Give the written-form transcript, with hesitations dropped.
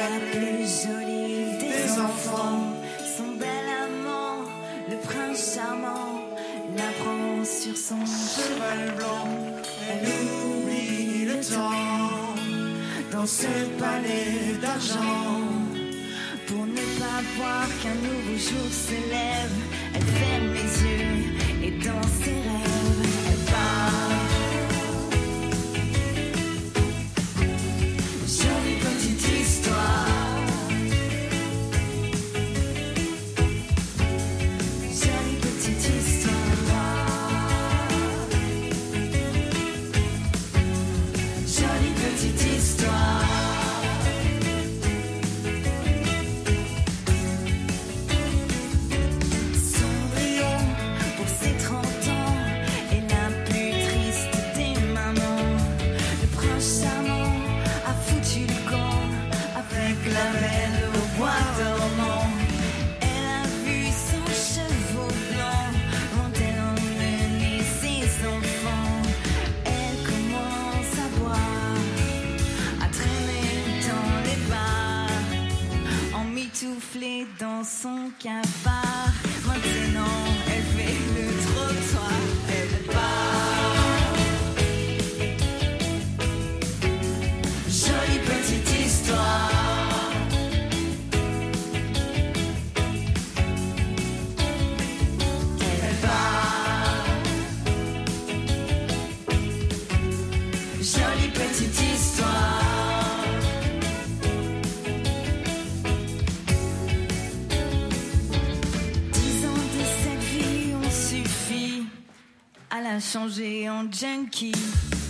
La plus jolie des enfants, son bel amant, le prince charmant, la prend sur son cheval blanc. Elle oublie le temps dans ce palais d'argent. Pour ne pas voir qu'un nouveau jour se lève, elle ferme les yeux et dans ses rêves, elle part. Jolie petite histoire, jolie petite histoire, jolie petite histoire. Dans son cafard, maintenant elle fait le trottoir, elle part. Jolie petite histoire, elle part. Jolie petite histoire. À la changer en junkie.